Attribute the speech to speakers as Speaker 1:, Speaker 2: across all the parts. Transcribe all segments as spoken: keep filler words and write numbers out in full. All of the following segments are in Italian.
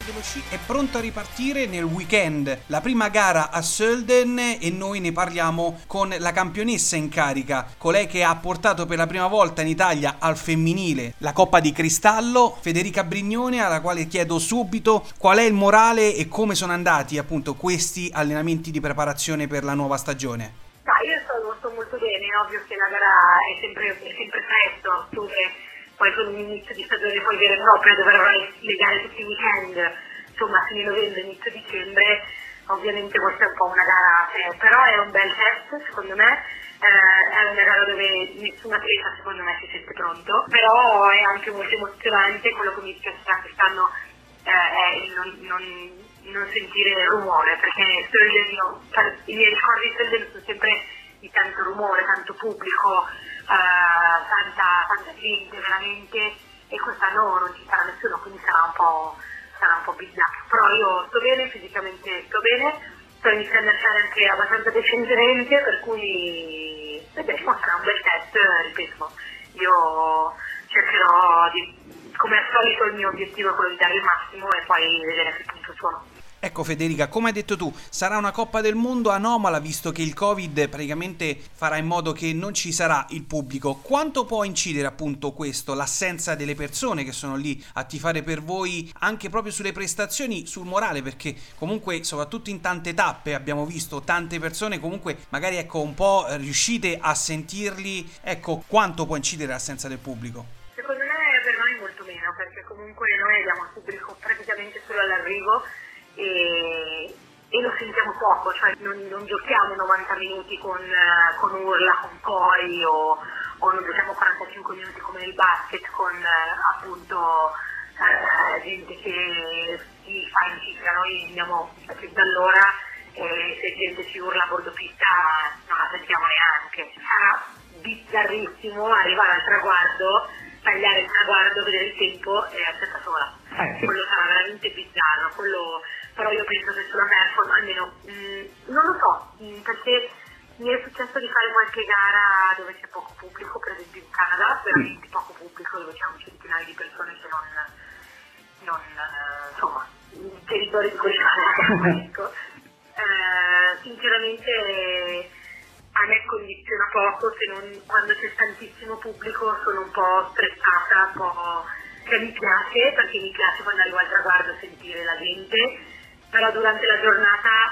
Speaker 1: dello sci è pronto a ripartire nel weekend. La prima gara a Sölden e noi ne parliamo con la campionessa in carica, colei che ha portato per la prima volta in Italia al femminile la Coppa di Cristallo, Federica Brignone, alla quale chiedo subito qual è il morale e come sono andati appunto questi allenamenti di preparazione per la nuova stagione.
Speaker 2: Ah, io sto, sto molto bene, è ovvio che la gara è sempre, è sempre presto, a ottobre. Poi con un inizio di stagione poi vero e proprio dove avrai le gare tutti i weekend, insomma fine novembre, inizio dicembre, ovviamente questa è un po' una gara, eh, però è un bel test secondo me, eh, è una gara dove nessun atleta secondo me si sente pronto, però è anche molto emozionante. Quello che mi dispiacerà quest'anno eh, è non, non, non sentire rumore, perché Sölden, io, i miei ricordi di Sölden sono sempre di tanto rumore, tanto pubblico, Uh, tanta, tanta gente veramente, e quest'anno non ci sarà nessuno, quindi sarà un po' sarà un po' bizzarro, però io sto bene, fisicamente sto bene, sto iniziando a stare anche abbastanza decentemente, per cui vedremo, sarà un bel test, ripeto, io cercherò di, come al solito il mio obiettivo è quello di dare il massimo e poi vedere a che punto sono.
Speaker 1: Ecco Federica, come hai detto tu, sarà una Coppa del Mondo anomala visto che il Covid praticamente farà in modo che non ci sarà il pubblico. Quanto può incidere appunto questo, l'assenza delle persone che sono lì a tifare per voi, anche proprio sulle prestazioni, sul morale? Perché comunque soprattutto in tante tappe abbiamo visto tante persone comunque magari ecco un po' riuscite a sentirli, ecco quanto può incidere l'assenza del pubblico?
Speaker 2: Secondo me per noi molto meno, perché comunque noi abbiamo il pubblico praticamente solo all'arrivo. E, e lo sentiamo poco, cioè non, non giochiamo novanta minuti con, con urla, con cori o, o non giochiamo quarantacinque minuti come nel basket con appunto eh, gente che si fa incicca. Noi andiamo da allora e se gente ci urla a bordo pista non la sentiamo neanche. Sarà bizzarrissimo arrivare al traguardo, tagliare il traguardo, vedere il tempo e aspetta sola. Eh, sì. Quello sarà veramente bizzarro, quello, però io penso che sulla performance almeno mh, non lo so, mh, perché mi è successo di fare qualche gara dove c'è poco pubblico, per esempio in Canada, veramente poco pubblico, dove c'è un centinaio di persone che non, non uh, insomma, il territorio di quella ecco. uh, sinceramente a me condiziona poco, se non quando c'è tantissimo pubblico sono un po' stressata, un po', cioè mi piace, perché mi piace quando arrivo al traguardo sentire la gente, però durante la giornata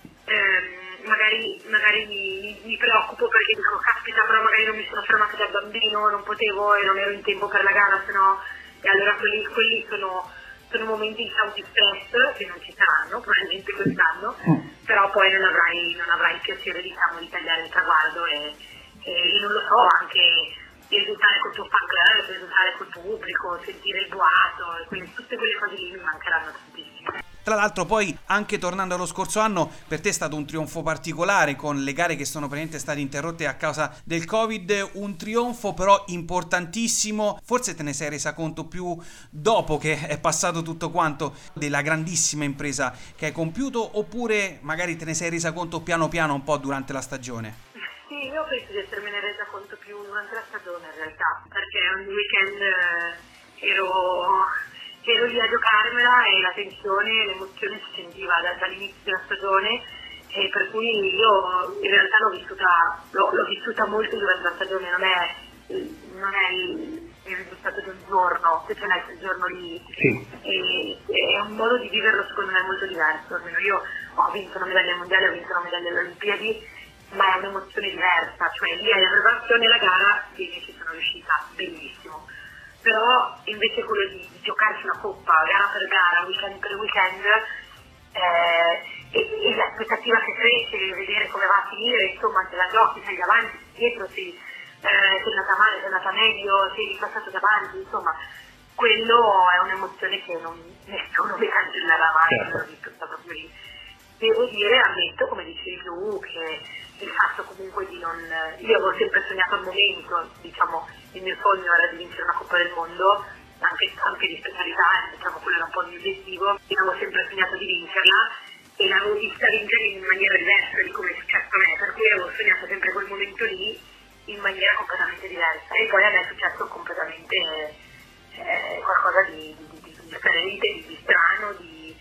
Speaker 2: ehm, magari, magari mi, mi preoccupo perché dico caspita, però magari non mi sono fermata da bambino, non potevo e non ero in tempo per la gara, sennò, e allora quelli, quelli sono, sono momenti diciamo di stress che non ci saranno probabilmente quest'anno, però poi non avrai, non avrai il piacere diciamo di tagliare il traguardo e, e non lo so, anche di esultare col tuo fan club, di esultare col tuo pubblico, sentire il boato, e quindi tutte quelle cose lì mi mancheranno tantissimo.
Speaker 1: Tra l'altro poi, anche tornando allo scorso anno, per te è stato un trionfo particolare con le gare che sono praticamente state interrotte a causa del Covid, un trionfo però importantissimo. Forse te ne sei resa conto più dopo che è passato tutto quanto della grandissima impresa che hai compiuto, oppure magari te ne sei resa conto piano piano un po' durante la stagione?
Speaker 2: Sì, io penso di essermene resa conto più durante la stagione in realtà, perché ogni weekend eh, ero... ero lì a giocarmela e la tensione, l'emozione si sentiva da, dall'inizio della stagione, e per cui io in realtà l'ho vissuta, l'ho, l'ho vissuta molto durante la stagione, non è, non è il, il risultato di un giorno, se ce n'è quel giorno lì, sì. e, è un modo di viverlo secondo me molto diverso, almeno io ho vinto una medaglia mondiale, ho vinto una medaglia alle Olimpiadi, ma è un'emozione diversa, cioè lì alla preparazione e la gara, quindi ci sono riuscita benissimo. Però invece quello di, di giocarsi una coppa gara per gara, weekend per weekend, eh, e, e l'aspettativa che cresce, vedere come va a finire, insomma se la giochi, sei davanti, dietro, sei, eh, sei andata male, sei andata meglio, sei ripassato davanti, insomma quello è un'emozione che non, nessuno mi cancellerà mai, certo. L'ho visto, sta proprio lì. Devo dire, ammetto, come dicevi tu, che il fatto comunque di non... Io avevo sempre sognato al momento, diciamo, il mio sogno era di vincere una Coppa del Mondo, anche, anche di specialità, diciamo, quello era un po' il mio obiettivo, io avevo sempre sognato di vincerla e l'avevo vista vincere in maniera diversa di come è successo a me, per cui avevo sognato sempre quel momento lì in maniera completamente diversa, e poi a me è successo completamente eh, qualcosa di, di, di differente, di, di strano, di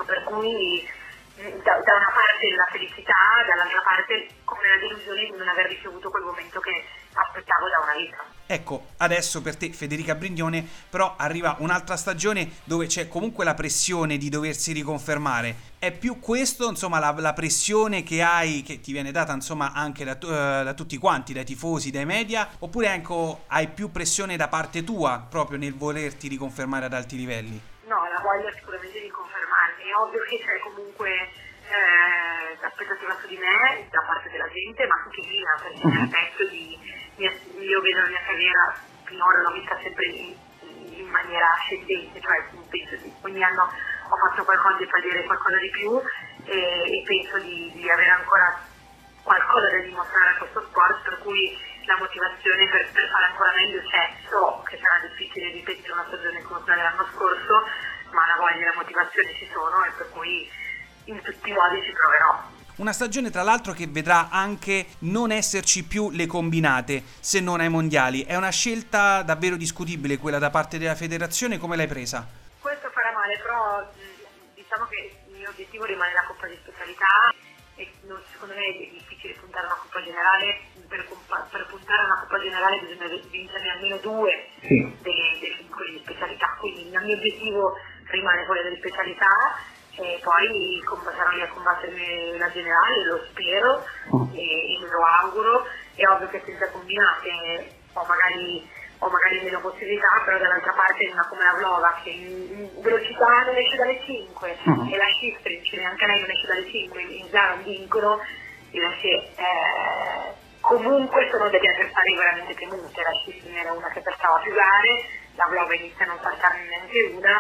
Speaker 2: per cui da, da una parte la felicità, dall'altra parte come la delusione di non aver ricevuto quel momento che aspettavo da una vita.
Speaker 1: Ecco, adesso per te Federica Brignone però arriva un'altra stagione dove c'è comunque la pressione di doversi riconfermare. È più questo, insomma, la, la pressione che hai, che ti viene data insomma anche da, uh, da tutti quanti, dai tifosi, dai media, oppure ecco, hai più pressione da parte tua proprio nel volerti riconfermare ad alti livelli?
Speaker 2: No, la voglio sicuramente riconfermarmi. È ovvio che c'è comunque eh, l'aspettativa su di me da parte della gente, ma anche mia, perché mi aspetto di... Io vedo la mia carriera, finora l'ho vista sempre in, in maniera ascendente, cioè penso che ogni anno ho fatto qualcosa di vedere qualcosa di più e, e penso di, di avere ancora qualcosa da dimostrare a questo sport, per cui la motivazione per, per fare ancora meglio c'è. So che sarà difficile ripetere una stagione come quella dell'anno scorso, ma la voglia e la motivazione ci sono e per cui in tutti i modi ci proverò.
Speaker 1: Una stagione tra l'altro che vedrà anche non esserci più le combinate se non ai mondiali. È una scelta davvero discutibile quella da parte della federazione, come l'hai presa?
Speaker 2: Questo farà male, però diciamo che il mio obiettivo rimane la Coppa di Specialità e non, secondo me è difficile puntare a una Coppa Generale. Per, per puntare a una Coppa Generale bisogna vincere almeno due sì. delle, delle di specialità, quindi il mio obiettivo rimane quello delle specialità. E poi sarò lì a combattere la generale, lo spero e, e me lo auguro. È ovvio che senza combinate ho magari, ho magari meno possibilità, però dall'altra parte una come la Vlova che in, in velocità non esce dalle cinque uh-huh. e la Schifrin, anche lei non esce dalle cinque, in gara vincono, direi che eh, comunque sono degli avversari veramente temute. La Schifrin era una che portava più gare, la Vlova inizia a non saltarne neanche una.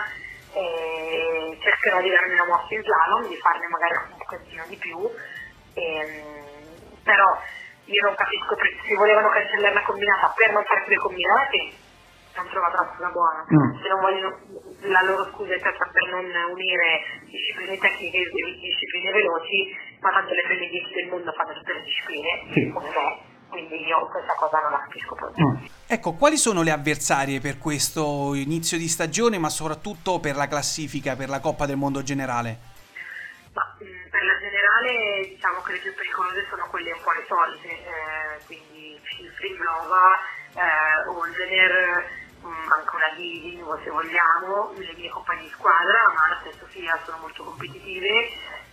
Speaker 2: E cercherò di darmi una mossa in slalom, di farne magari un pochettino di più, e, però io non capisco perché se volevano cancellare la combinata per non fare più le combinate, non trovo troppo una buona. Mm. Se non vogliono, la loro scusa è stata per non unire discipline tecniche e discipline veloci, ma tanto le prime dieci del mondo fanno tutte le discipline, sì. come me. Quindi io questa cosa non la capisco proprio.
Speaker 1: Mm. Ecco, quali sono le avversarie per questo inizio di stagione, ma soprattutto per la classifica, per la Coppa del Mondo generale?
Speaker 2: Ma, mh, per la generale diciamo che le più pericolose sono quelle un po' le solite, eh, quindi Schifrin, Vlova, eh, Olvener, mh, anche una Gigi se vogliamo, le mie compagne di squadra, Marta e Sofia sono molto competitive,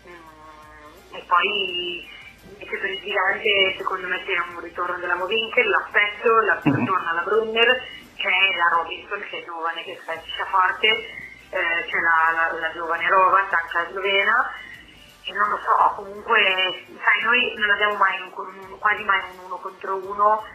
Speaker 2: mh, e poi invece per il gigante secondo me c'è un ritorno della Movinkel, l'aspetto, la ritorno alla Brunner, c'è la Robinson che è giovane, che spezza forte, eh, c'è la, la, la giovane Rovat, anche la slovena, e non lo so, comunque sai, noi non abbiamo mai un, quasi mai un uno contro uno,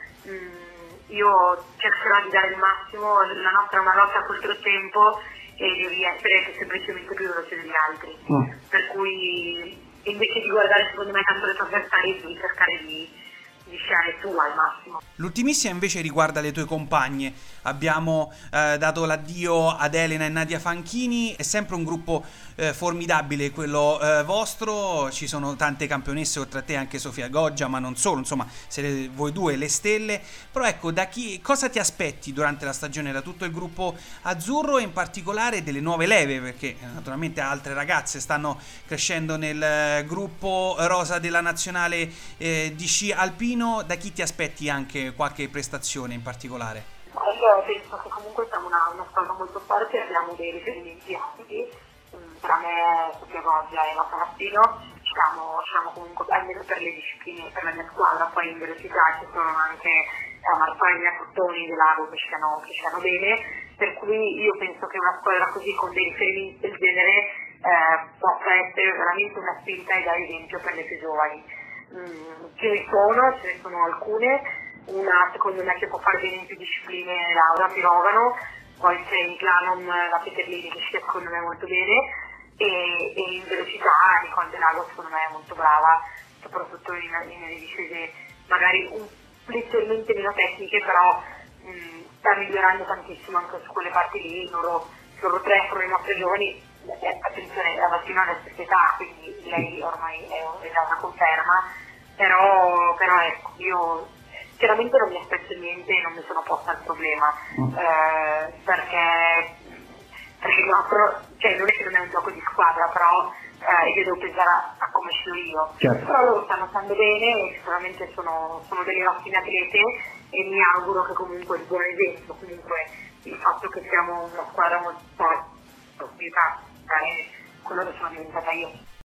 Speaker 2: mm, io cercherò di dare il massimo, la nostra è una lotta contro il tempo e devi essere semplicemente più veloce degli altri, mm. per cui invece di guardare secondo me tanto le tue avversarie devi cercare di, di sciare tu al massimo.
Speaker 1: L'ultimissima invece riguarda le tue compagne. Abbiamo eh, dato l'addio ad Elena e Nadia Fanchini, è sempre un gruppo eh, formidabile quello eh, vostro, ci sono tante campionesse oltre a te, anche Sofia Goggia, ma non solo, insomma siete voi due le stelle. Però ecco, da chi, cosa ti aspetti durante la stagione da tutto il gruppo azzurro e in particolare delle nuove leve, perché eh, naturalmente altre ragazze stanno crescendo nel eh, gruppo rosa della nazionale eh, di sci alpino, da chi ti aspetti anche qualche prestazione in particolare?
Speaker 2: Io penso che comunque siamo una, una squadra molto forte, abbiamo dei riferimenti alti, tra me, Sofia Goggia e Marta Cappino, siamo, siamo comunque almeno per le discipline, per la mia squadra, poi in velocità ci sono anche eh, Martaglia, Cottoni, Delago che sciano, che sciano bene, per cui io penso che una squadra così con dei riferimenti del genere eh, possa essere veramente una spinta e dare esempio per le più giovani. Mm, ce ne sono, ce ne sono alcune. Una secondo me che può fare bene in più discipline è Laura Pirovano, poi c'è in slalom la Peterlini che scia secondo me molto bene e, e in velocità Nicole Delago secondo me è molto brava, soprattutto in, in discese magari un, leggermente meno tecniche, però mh, sta migliorando tantissimo anche su quelle parti lì. Loro, loro tre sono i nostri giovani, eh, attenzione, la Vattino è la stessa età, quindi lei ormai è, è già una conferma, però, però ecco, io chiaramente non mi aspetto niente e non mi sono posta il problema, eh, perché perché il nostro, cioè non è che non è un gioco di squadra, però eh, io devo pensare a, a come sono io.
Speaker 3: Certo.
Speaker 2: Però loro stanno stando bene e sicuramente sono, sono delle ottime atlete e mi auguro che comunque il buon esempio, comunque il fatto che siamo una squadra molto forte, quello che sono diventata io.